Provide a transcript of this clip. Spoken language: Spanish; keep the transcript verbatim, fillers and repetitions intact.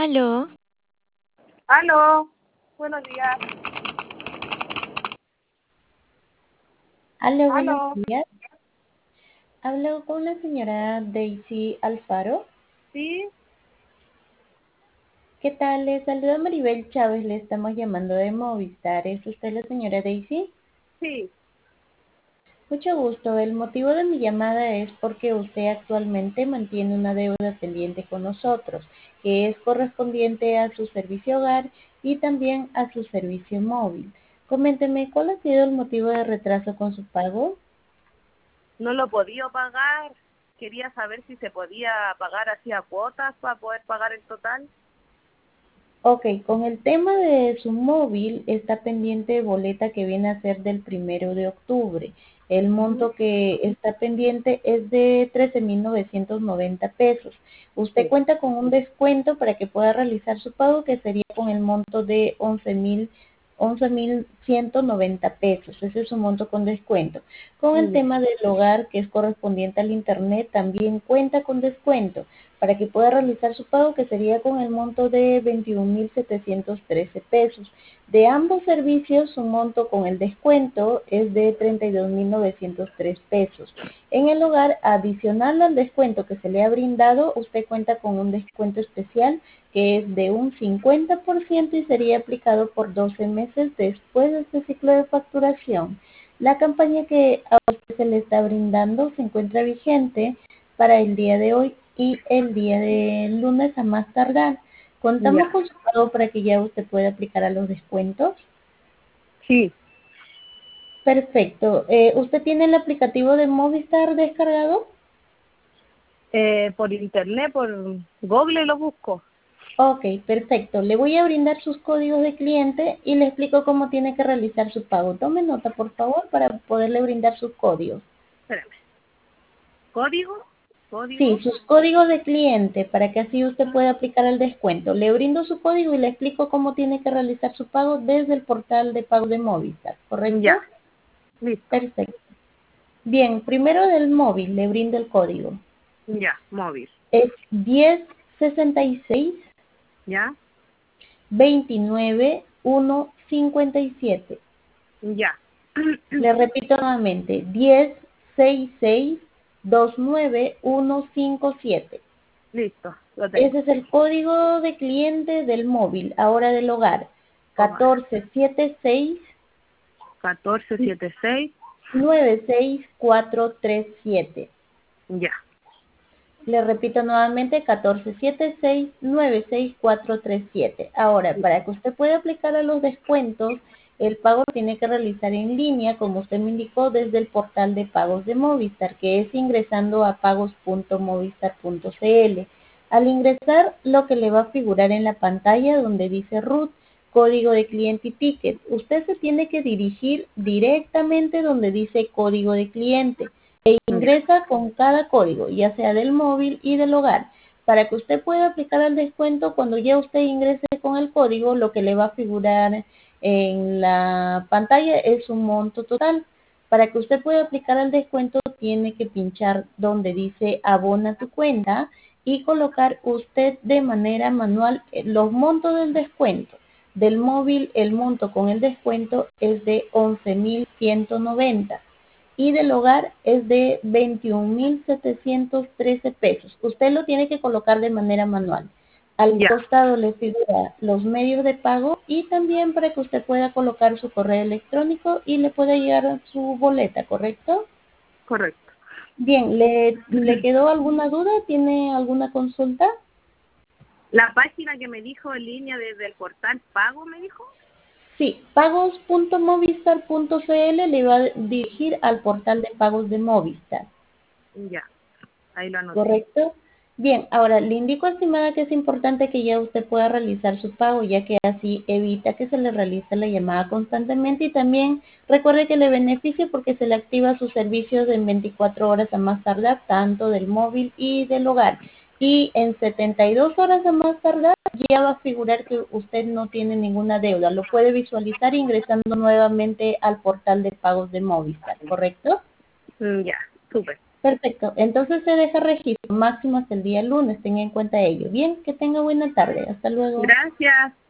Aló, Aló, buenos días. Aló, buenos Aló, días. Hablo con la señora Daisy Alfaro. sí, ¿Qué tal? Le saluda Maribel Chávez, le estamos llamando de Movistar. ¿Es usted la señora Daisy? sí, Mucho gusto. El motivo de mi llamada es porque usted actualmente mantiene una deuda pendiente con nosotros, que es correspondiente a su servicio hogar y también a su servicio móvil. Coménteme, ¿cuál ha sido el motivo de retraso con su pago? no lo podía pagar. Quería saber si se podía pagar así a cuotas para poder pagar el total. Ok, con el tema de su móvil está pendiente boleta que viene a ser del primero de octubre. El Ujú. monto que está pendiente es de trece mil novecientos noventa pesos. Usted Sí, cuenta con un descuento para que pueda realizar su pago que sería con el monto de once mil once mil ciento noventa pesos. Ese es su monto con descuento. Con el ya, tema del hogar que es correspondiente al internet también cuenta con descuento para que pueda realizar su pago que sería con el monto de veintiún mil setecientos trece pesos. De ambos servicios su monto con el descuento es de treinta y dos mil novecientos tres pesos. En el hogar, adicional al descuento que se le ha brindado, usted cuenta con un descuento especial que es de un cincuenta por ciento y sería aplicado por doce meses después de este ciclo de facturación. La campaña que a usted se le está brindando se encuentra vigente para el día de hoy y el día de lunes a más tardar. Contamos ya, con su pago para que ya usted pueda aplicar a los descuentos. sí. Perfecto. Eh, ¿Usted tiene el aplicativo de Movistar descargado? Eh, por internet, por Google lo busco. Ok, perfecto. Le voy a brindar sus códigos de cliente y le explico cómo tiene que realizar su pago. Tome nota, por favor, para poderle brindar sus códigos. Espérame. ¿Código? Sí, ¿Código? sus códigos de cliente para que así usted pueda aplicar el descuento. Le brindo su código y le explico cómo tiene que realizar su pago desde el portal de pago de Movistar, Ya, ¿correcto? listo. Perfecto. Bien, primero del móvil le brindo el código. Ya, móvil. Es diez sesenta y seis Ya, veintinueve uno cincuenta y siete. ya. Le repito nuevamente, diez sesenta y seis veintinueve uno cincuenta y siete. Listo, lo tengo. Ese es el código de cliente del móvil, ahora del hogar. Hogar. catorce setenta y seis catorce setenta y seis. nueve seis cuatro tres siete. Ya, Le repito nuevamente, catorce setenta y seis nueve seis cuatro tres siete. Ahora, para que usted pueda aplicar a los descuentos, el pago tiene que realizar en línea, como usted me indicó, desde el portal de pagos de Movistar, que es ingresando a pagos punto movistar punto cl. Al ingresar, lo que le va a figurar en la pantalla donde dice root, código de cliente y ticket, usted se tiene que dirigir directamente donde dice código de cliente e ya, ingresa con cada código, ya sea del móvil y del hogar, para que usted pueda aplicar el descuento. Cuando ya usted ingrese con el código, lo que le va a figurar en la pantalla es un monto total. Para que usted pueda aplicar el descuento, tiene que pinchar donde dice abona tu cuenta y colocar usted de manera manual los montos del descuento. Del móvil, el monto con el descuento es de once mil ciento noventa y del hogar es de veintiún mil setecientos trece pesos. Usted lo tiene que colocar de manera manual. Al ya, costado le figura los medios de pago y también para que usted pueda colocar su correo electrónico y le pueda llegar su boleta, ¿correcto? correcto. Bien, ¿le, le quedó alguna duda? ¿Tiene alguna consulta? La página que me dijo en línea desde el portal pago, me dijo. Sí, pagos punto movistar punto cl le va a dirigir al portal de pagos de Movistar. Ya, ahí lo anoté. ¿Correcto? Bien, ahora le indico, estimada, que es importante que ya usted pueda realizar su pago, ya que así evita que se le realice la llamada constantemente y también recuerde que le beneficia porque se le activa sus servicios en veinticuatro horas a más tardar, tanto del móvil y del hogar. Y en setenta y dos horas a más tardar ya va a figurar que usted no tiene ninguna deuda. Lo puede visualizar ingresando nuevamente al portal de pagos de Movistar, ¿correcto? Mm, ya, súper. Perfecto. Entonces se deja registro máximo hasta el día lunes. Tenga en cuenta ello. Bien, que tenga buena tarde. Hasta luego. Gracias.